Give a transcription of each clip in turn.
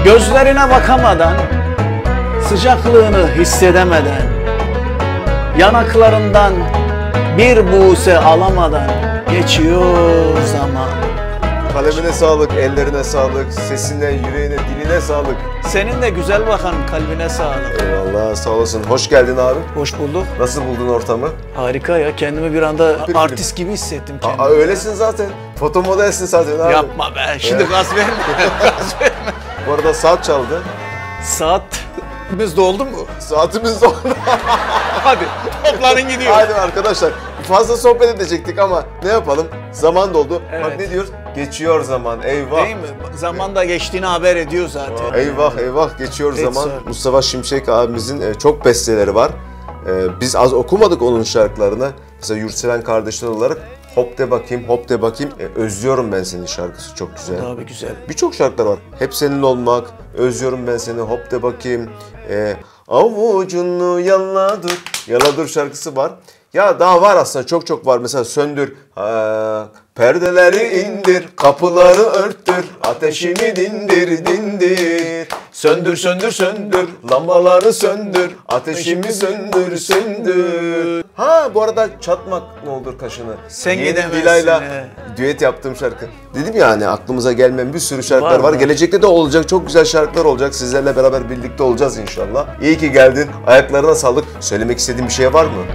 Gözlerine bakamadan, sıcaklığını hissedemeden, yanaklarından bir buğse alamadan geçiyor zaman. Kalemine sağlık, ellerine sağlık, sesine, yüreğine, diline sağlık. Senin de güzel bakan kalbine sağlık. Eyvallah, sağ olasın. Hoş geldin abi. Hoş bulduk. Nasıl buldun ortamı? Harika ya, kendimi bir anda artist gibi hissettim kendimi. Öylesin zaten. Foto modelsin zaten abi. Yapma be, şimdi gaz verme. Gaz verme. Bu arada saat çaldı. Saatimiz doldu mu? Saatimiz doldu. Hadi toplanın gidiyor. Hadi arkadaşlar. Fazla sohbet edecektik ama ne yapalım? Zaman doldu. Evet. Bak ne diyor? Geçiyor zaman. Eyvah. Değil mi? Zaman da geçtiğini haber ediyor zaten. Eyvah eyvah geçiyor Evet, zaman. sir. Mustafa Şimşek abimizin çok besteleri var. Biz az okumadık onun şarkılarını. Mesela Yurtseven kardeşler olarak Hop de bakayım, hop de bakayım. Özlüyorum ben seni şarkısı çok güzel. Abi güzel. Birçok şarkılar var. Hep senin olmak, özlüyorum ben seni, hop de bakayım. Avucunu yaladır. Yaladır şarkısı var. Ya daha var aslında, çok var. Mesela söndür, perdeleri indir, kapıları örttür, ateşimi dindir. Söndür, söndür, lambaları söndür, ateşimi söndür. Ha bu arada çatmak ne olur kaşını. Sen Yeni gidemezsin. Dilay'la düet yaptığım şarkı. Dedim ya hani aklımıza gelmeyen bir sürü şarkılar var. Var. Gelecekte de olacak, çok güzel şarkılar olacak. Sizlerle beraber birlikte olacağız inşallah. İyi ki geldin. Ayaklarına sağlık. Söylemek istediğin bir şey var mı?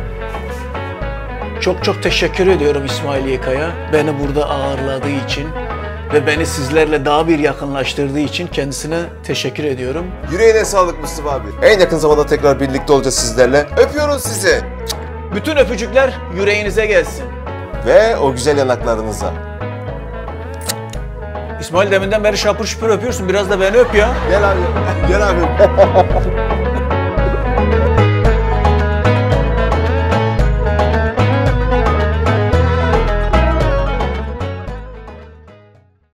Çok teşekkür ediyorum İsmail Yekaya. Beni burada ağırladığı için ve beni sizlerle daha bir yakınlaştırdığı için kendisine teşekkür ediyorum. Yüreğine sağlık Mustafa abi. En yakın zamanda tekrar birlikte olacağız sizlerle. Öpüyoruz sizi. Bütün öpücükler yüreğinize gelsin. Ve o güzel yanaklarınıza. İsmail deminden beri şapır şupur öpüyorsun. Biraz da beni öp ya. Gel abi. Gel abi.